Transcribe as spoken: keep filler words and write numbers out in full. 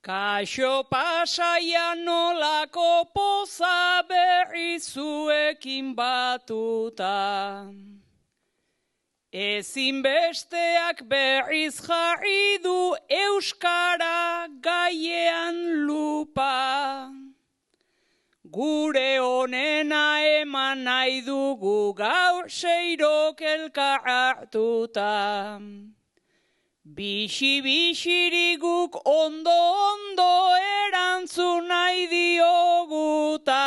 Kaixo Pasaia nolako poza berri zuekin batuta. Ezinbesteak berriz jarri du euskara gaiean lupa. Gure honena eman nahi dugu gaur seirok elkar hartuta. Bixi-bixiri guk ondo-ondo erantzun nahi dioguta.